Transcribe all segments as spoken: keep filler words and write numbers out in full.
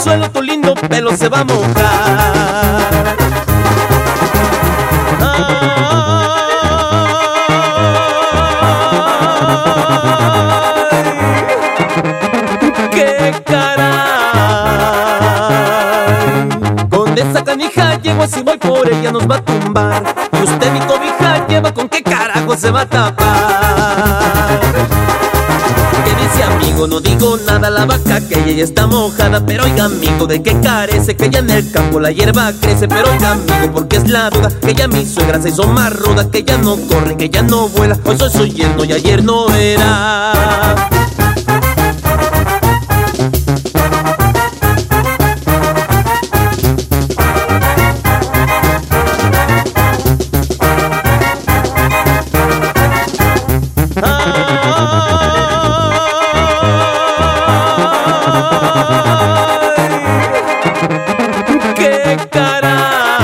suelo, tu lindo pelo se va a mojar. ¡Qué caray! Con esa canija llego, si voy por ella nos va a tumbar. Y usted mi cobija lleva, ¿con qué carajo se va a tapar? ¿Qué dice amigo? No digo nada, la vaca que ella ya está mojada. Pero oiga amigo, ¿de qué carece? Que ya en el campo la hierba crece. Pero oiga amigo, porque es la duda, que ya mi suegra se hizo más ruda, que ya no corre, que ya no vuela. Hoy soy su yerno y ayer no era. ¡Qué caray!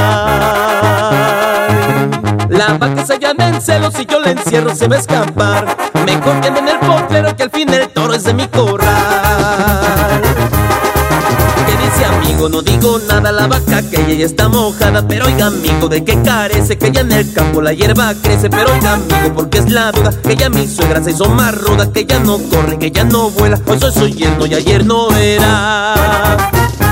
La vaca se llama en celos, si yo la encierro se va a escapar. Me corten en el potrero, que al fin el toro es de mi corral. ¿Qué dice amigo? No digo nada, la vaca que ella ya está mojada. Pero oiga amigo, ¿de qué carece? Que ya en el campo la hierba crece. Pero oiga amigo, porque es la duda, que ya mi suegra se hizo más ruda, que ya no corre, que ya no vuela. Hoy soy su yerno y ayer no era.